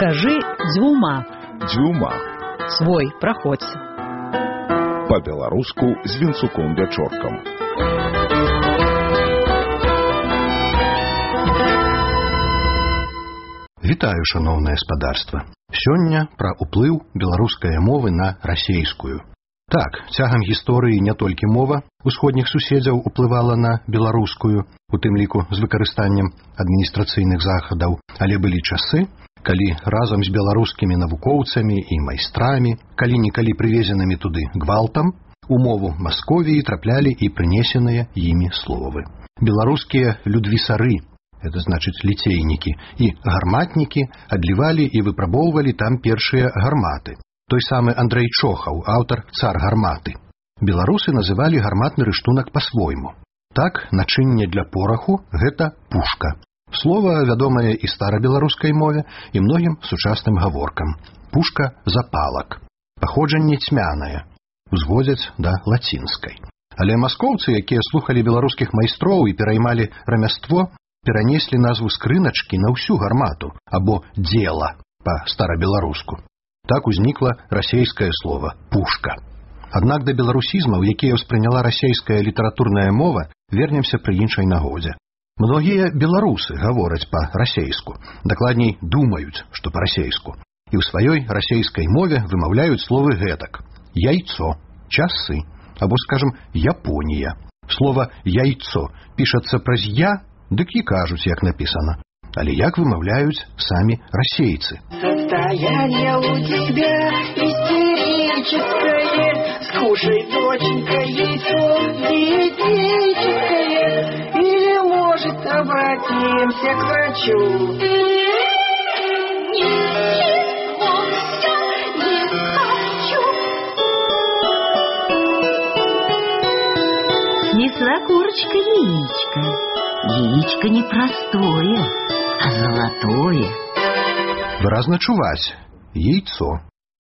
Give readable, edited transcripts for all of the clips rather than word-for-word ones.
Скажи дзюма. Дзюма. Свой, праходзь. Па-беларуску з Вінцуком Вячоркам. Вітаю, шановнае спадарства. Сёння пра ўплыў беларускай мовы на расейскую. Так, цягам гісторыі не толькі мова усходніх суседзяў уплывала на беларускую, у тым ліку з выкарыстаннем адміністрацыйных захадаў, але былі часы, калі разам з беларускімі навукоўцамі і майстрамі, калі-нікалі прывезенымі туды гвалтам, у мову Масковіі траплялі і прынесеныя імі словы. Беларускія людвісары, это значыць ліцейнікі, і гарматнікі адлівалі і выпрабоўвалі там першыя гарматы. Той самы Андрэй Чохаў, аўтар «Цар гарматы». Беларусы называлі гарматны рыштунак па-свойму. Так, начынне для пораху – гэта пушка. Слова вядомае і старабеларускай мове, і многім сучасным гаворкам. Пушка – запалак. Паходжанне цьмянае. Узводзяць да лацінскай. Але маскоўцы, якія слухалі беларускіх майстроў і пераймалі рамяство, перанеслі назву скрыначкі на ўсю гармату, або дзела па-старабеларуску. Так узнікла расейскае слова «пушка». Аднак да беларусізмаў, якія ўспрыняла расейская літаратурная мова, вернемся пры іншай нагодзе. Многія беларусы гавораць па-расейску, дакладней думаюць, што па-расейску. І ў сваёй расейскай мове вымаўляюць словы гэтак: яйцо, часы, або, скажам, Японія. Слова «яйцо» пішацца праз «я», дык і кажуць, як напісана. Але як вымаўляюць самі расейцы? Состояние у тебя истерическое. Скушай, доченька, яйцо диетическое. Или, может, обратимся к врачу. Снесла курочка яичко. Яичко не простое, а золотое. Выразна чуваць. Яйцо.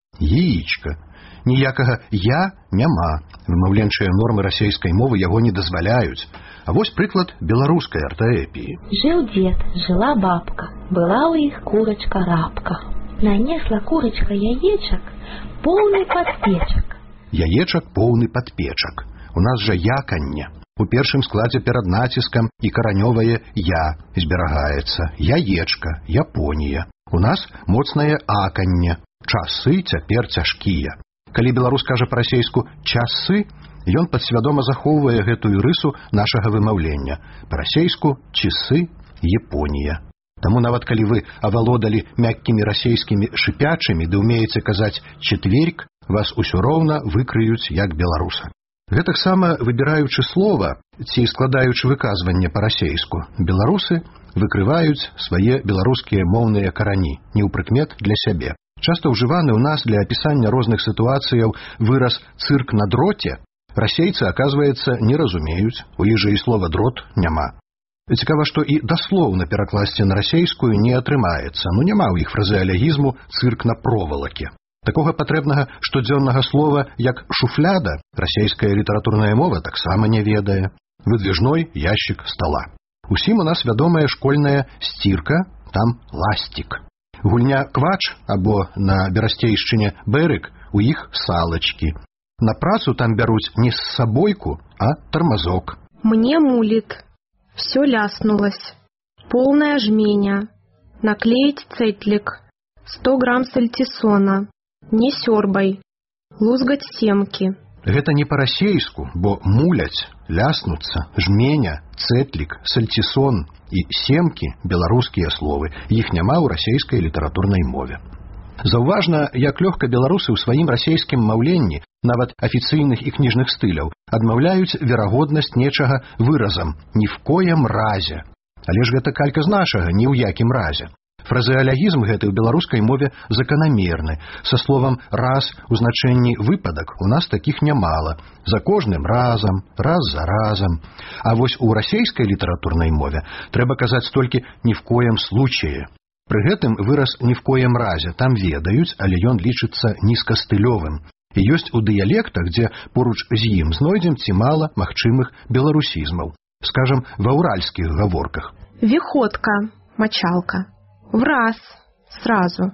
Яичко. Ніякага «я» няма. Вымаўленчыя нормы расейскай мовы яго не дазваляюць. А вось прыклад беларускай артаэпіі. Жил дед, жила бабка, была у іх курочка-рабка. Нанесла курочка яечак, поўны падпечак. Яечак поўны падпечак. У нас жа яканне. У першым складзе перад націскам і каранёвае «я» зберагаецца. Яечка, Японія. У нас моцнае аканне. Часы цяпер цяжкія. Калі беларус кажа па-расейску «часы», ён падсвядома захоўвае гэтую рысу нашага вымаўлення. Па-расейску «часы, Японія». Таму нават калі вы авалодалі мяккімі расейскімі шыпячымі ды ўмееце казаць «четверг», вас усё роўна выкрыюць як беларуса. Гэтаксама, выбіраючы слова ці складаючы выказванне па-расейску, беларусы выкрываюць свае беларускія моўныя карані, неўпрыкмет для сябе. Часта ўжываны ў нас для апісання розных сітуацыяў выраз «цырк на дроце» расейцы, аказваецца, не разумеюць, у іх жа і слова «дрот» няма. Цікава, што і даслоўна перакласці на расейскую не атрымаецца, няма ў іх фразеалегізму «цырк на провалаке». Такога патрэбнага штодзённага слова, як «шуфляда», расейская літаратурная мова таксама не ведае. Выдвижной ящик стола. Усім у нас вядомая школьная сцірка, там ластик. Гульня квач, або на берасцейшчыне бэрык, у іх салачкі. На працу там бяруць не з сабойку, а тормозок. Мне мулит. Все ляснулось. Полная жменя. Наклеить цетлик. 100 грамм сальтисона. Не сёрбай. Лузгать семки. Гэта не па-расейску, бо муляць, ляснуцца, жменя, цэтлік, сальцісон і семкі – беларускія словы. Іх няма ў расейскай літаратурнай мове. Заўважна, як лёгка беларусы ў сваім расейскім маўленні, нават афіцыйных і кніжных стыляў, адмаўляюць верагоднасць нечага выразам «ні в коем разе». Але ж гэта калька з нашага «ні ў якім разе». Фразеалегізм гэты ў беларускай мове заканамерны. Са словам «раз» у значэнні «выпадак» у нас такіх нямала. За кожным разам, раз за разам. А вось у расейскай літаратурнай мове трэба казаць толькі «ні в коем случае». Пры гэтым выраз «ні в коем разе» там ведаюць, але ён лічыцца нізкастылёвым. І ёсць у дыялектах, дзе поруч з ім знойдзем ці мала магчымых беларусізмаў. Скажам, ва ўральскіх гаворках. Виходка, мочалка. В раз, сразу.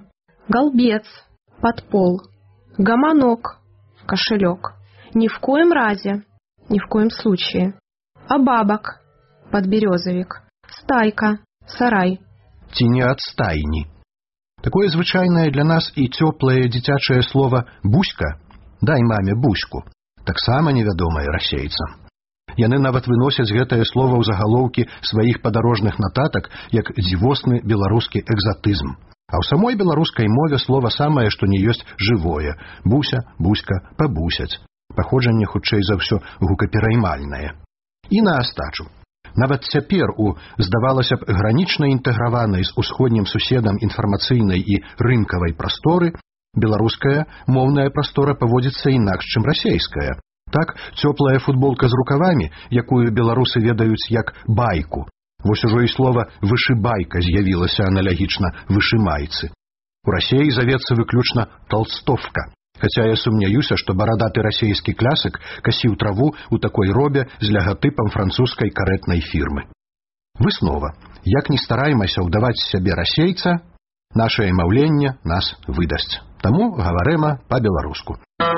Голбец – подпол. Гомонок – кошелек. Ни в коем разе, ни в коем случае. Обабок – подберезовик. Стайка – сарай. Ці не ад стайні. Такое звычайнае для нас і цёплае дзіцячае слово «буська» – «дай маме буську» – таксама невядомае расейцам. Яны нават выносяць гэтае слово ў загалоўкі сваіх падарожных нататак як дзівосны беларускі экзатызм. А ў самой беларускай мове слова самае, што не ёсць жывое – буся, буська, пабусяць. Паходжанне, хутчэй за ўсё, гукапераймальнае. І на астачу. Нават цяпер у, здавалася б, гранічна інтэграванай з усходнім суседам інфармацыйнай і рынкавай прасторы беларуская моўная прастора паводзіцца інакш, чым расейская. Так, цёплая футболка з рукавамі, якую беларусы ведаюць як байку. Вось ужо і слова «вышыбайка» з'явілася аналагічна «вышымайцы». У Расеі завецца выключна «толстовка». Хаця я сумняюся, што барадаты расейскі клясык касіў траву ў такой робе з лягатыпам французскай карэтнай фірмы. Выснова. Як ні стараймася ўдаваць сябе расейца, нашае маўленне нас выдасць. Таму гаварэма па-беларуску.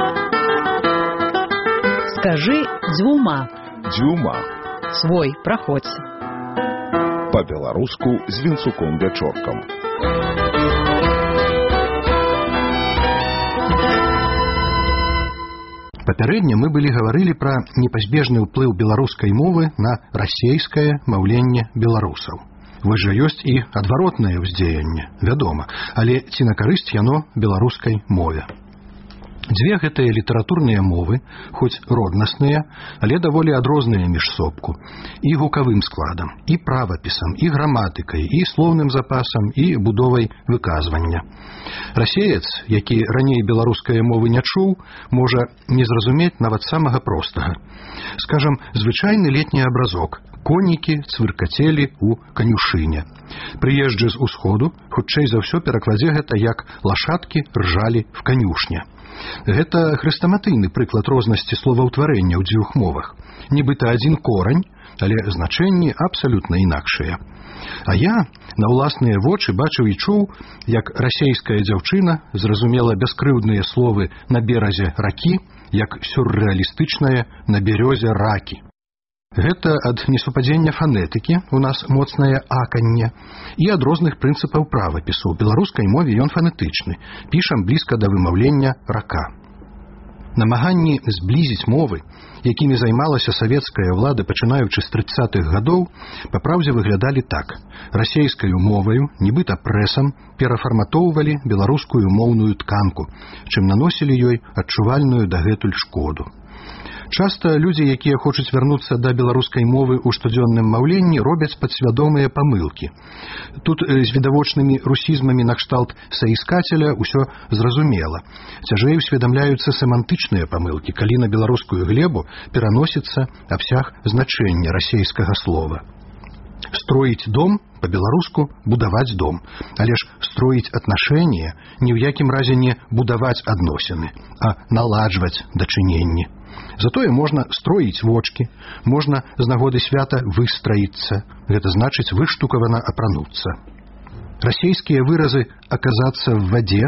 Скажи дзвюма. Дзюма. Свой, праходзь. Па-беларуску з Вінцуком Бячоркам. Папярэдне мы былі гаварылі пра непазбежны ўплыў беларускай мовы на расейскае маўленне беларусаў. Вось жа ёсць і адваротнае ўздзеянне, вядома, але ці на карысць яно беларускай мове. Дзве гэтыя літаратурныя мовы, хоць роднасныя, але даволі адрозныя між собку, і гукавым складам, і правапісам, і граматыкай, і слоўным запасам, і будовай выказвання. Расеец, які раней беларускай мовы не чуў, можа не зразумець нават самага простага. Скажам, звычайны летні абразок. Конікі цвыркацелі ў канюшыне. Прыезджы з усходу, хутчэй за ўсё перакладзе гэта як лашадкі ржалі в канюшне. Гэта хрэстаматыйны прыклад рознасці словаўтварэння ў дзвюх мовах. Нібыта адзін корань, але значэнні абсалютна інакшыя. А я на ўласныя вочы бачыў і чуў, як расейская дзяўчына зразумела бяскрыўдныя словы на беразе ракі, як сюррэалістычнае на бярёзе ракі. Гэта ад несупадзення фанетыкі, у нас моцнае аканне, і ад розных прынцыпаў правапісу. У беларускай мове ён фанетычны, пішам блізка да вымаўлення рака. Намаганні зблізіць мовы, якімі займалася савецкая ўлада, пачынаючы з 30-х гадоў, па праўдзе выглядалі так. Расейскаю моваю, нібыта прэсам, перафарматоўвалі беларускую моўную тканку, чым наносілі ёй адчувальную дагэтуль шкоду. Часта людзі, якія хочуць вярнуцца да беларускай мовы ў штодзённым маўленні, робяць падсвядомыя памылкі. Тут з відавочнымі русізмамі накшталт саіскацеля ўсё зразумела. Цяжэй усведамляюцца семантычныя памылкі, калі на беларускую глебу пераносіцца абсяг значэння расейскага слова. Строіць дом, по-беларуску будаваць дом, але ж строіць атнашэнне ні ў якім разе не будаваць адносіны, а наладжваць дачыненні. Затое можна строіць вочкі, можна з нагоды свята выстраіцца, гэта значыць выштукавана апрануцца. Расейскія выразы «аказацца в вадзе»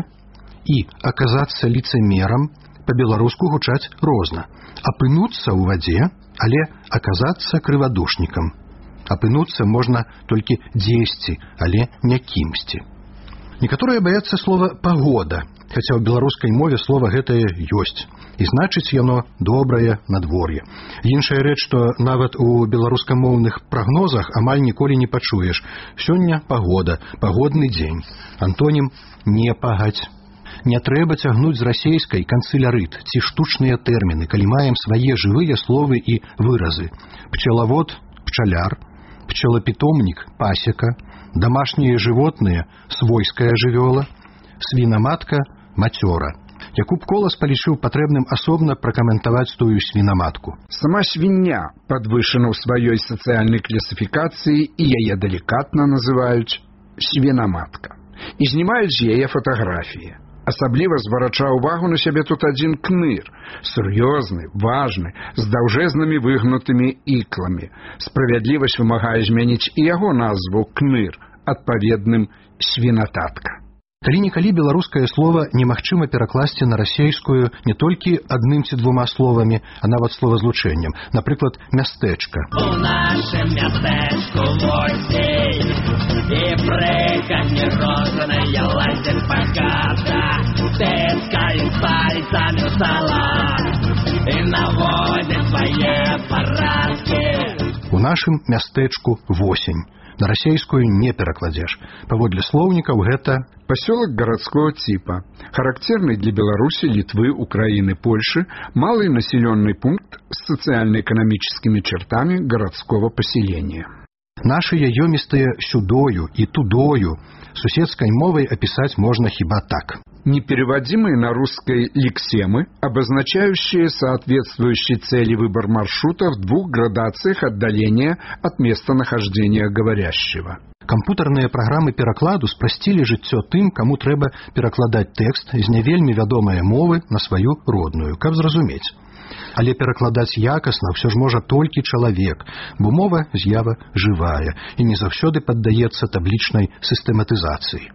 і «аказацца лицемерам» по-беларуску гучаць розна. Апынуцца ў вадзе, але аказацца крывадушнікам. Апынуцца можна толькі дзесьці, але не кімсьці. Некаторыя баяцца слова «пагода», хаця ў беларускай мове слова гэтае ёсць, і значыць яно добрае надвор'е. Іншая рэч, што нават у беларускамоўных прагнозах амаль ніколі не пачуеш. Сёння пагода, пагодны дзень. Антонім не пагаць. Не трэба цягнуць з расейскай канцылярыт ці штучныя тэрміны, калі маем свае жывыя словы і выразы. Пчелавод – пчаляр, пчелапітомнік – пасека, домашнія жывотныя – свойская жывёла, свінаматка – мацёра. Якуб Колас палічыў патрэбным асобна пракаментаваць тую свінаматку. Сама свіння падвышана ў сваёй сацыяльнай класіфікацыі, і яе далікатна называюць свінаматка. І знімаюць з яе фатаграфіі. Асабліва зварачаў увагу на сябе тут адзін кныр, сур'ёзны, важны, з даўжэзнымі выгнутымі ікламі. Справядлівасць вымагае змяніць і яго назву кныр адпаведным свінататка. Калі-нікалі беларускае слова немагчыма перакласці на расейскую не толькі адным ці двума словамі, а нават словазлучэннем. Напрыклад, мястэчка. У нашым мястэчку восень, і прыкатні розаныя лазяць паката, тыскаюць пальцамі ў салат і наводзяць свае парадкі. У нашым мястэчку восень. На расейскую не перакладзеш. Паводле слоўнікаў гэта поселок городского типа, характерный для Беларуси, Литвы, Украины, Польши, малый населенный пункт с социально-экономическими чертами городского поселения. Нашыя ёмістыя сюдою і тудою суседской мовой описать можно хіба так. Непереводимые на русской лексемы, обозначающие соответствующий цели выбор маршрута в двух градациях отдаления от местонахождения говорящего. Кампутарныя праграмы перакладу спрасцілі жыццё тым, каму трэба перакладаць тэкст з не вельмі вядомай мовы на сваю родную, каб зразумець. Але перакладаць якасна ўсё ж можа толькі чалавек, бо мова з'ява жывая і не заўсёды паддаецца таблічнай сістэматызацыі.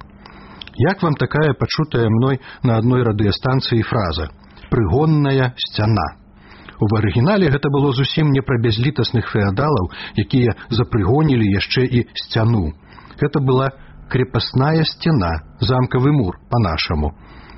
Як вам такая пачутая мной на адной радыёстанцыі фраза «прыгонная сцяна»? У арыгінале гэта было зусім не пра бязлітасных феадалаў, якія запрыгонілі яшчэ і сцяну. Гэта была крепостная стена, замкавы мур, по-нашаму.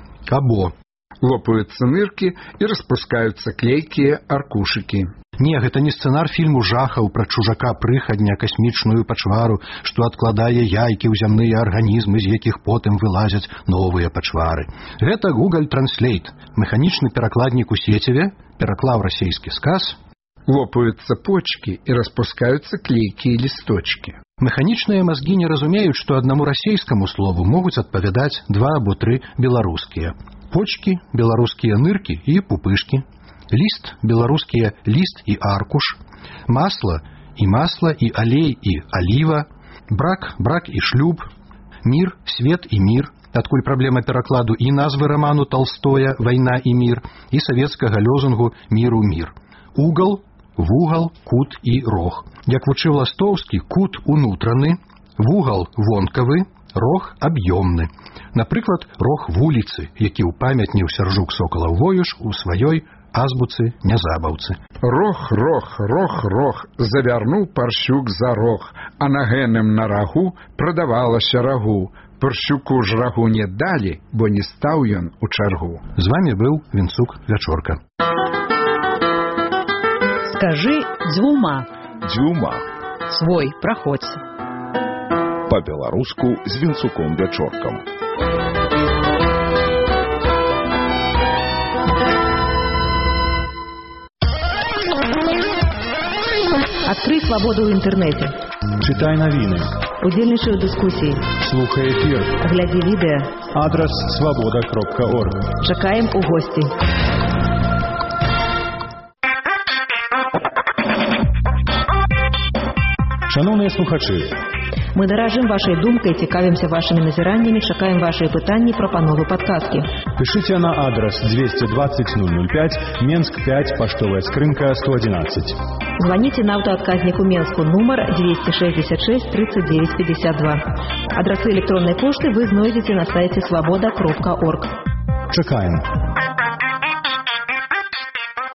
Або лопаются нырки и распускаются клейкие аркушики. Не, гэта не сцэнар фільму жахаў пра чужака-прыхадня касмічную пачвару, што адкладае яйкі ў зямныя арганізмы, з якіх потым вылазяць новыя пачвары. Гэта Google Translate, механічны перакладнік у сеціве, пераклаў расейскі сказ. Лопаются почки и распускаются клейкие листочки. Механічныя мазгі не разумеюць, што аднаму расейскаму слову могуць адпавядаць 2 або 3 беларускія. Почки, беларускія ныркі і пупышкі. Ліст, беларускія ліст і аркуш. Масла і алей і аліва. Брак і шлюб. Мір, свет і мір. Адкуль праблема перакладу і назвы раману Толстоя «Вайна і мір» і савецкага лозунгу «Міру мір». Угол, вугал, кут і рог. Як вучыў Ластоўскі, кут унутраны, вугал вонкавы, рог аб'ёмны. Напрыклад, рог вуліцы, які ўпамятніў Сяржук Сокалаў-Воюш у сваёй азбуцы нязабаўцы. Рог, завярнуў парщук за рог, а на гэнным на рагу прадавалася рагу. Парщуку ж рагу не далі, бо не стаў ён у чаргу. З вами быў Вінцук Вячорка. Скажи дзвюма. Дзвюма. Свой праходзь. Па-беларуску з Вінцуком Вячоркам. Открой свободу в интернете. Читай новины. Удзельнічай у дыскусіі. Слухай эфир. Глядзі відэа. Адрес свобода.орг. Чакаем у госці. Шановні слухачі, мы даражым вашай думкай, цікавімся вашымі назіраннямі, чакаем вашыя пытанні, прапановы, падказкі. Пишите на адрес 220-005, Менск 5, поштовая скрынка 111. Звоните на автоотказнику Менску номер 266 39 52. Адресы электронной почты вы знойдете на сайте svoboda.org. Чакаем.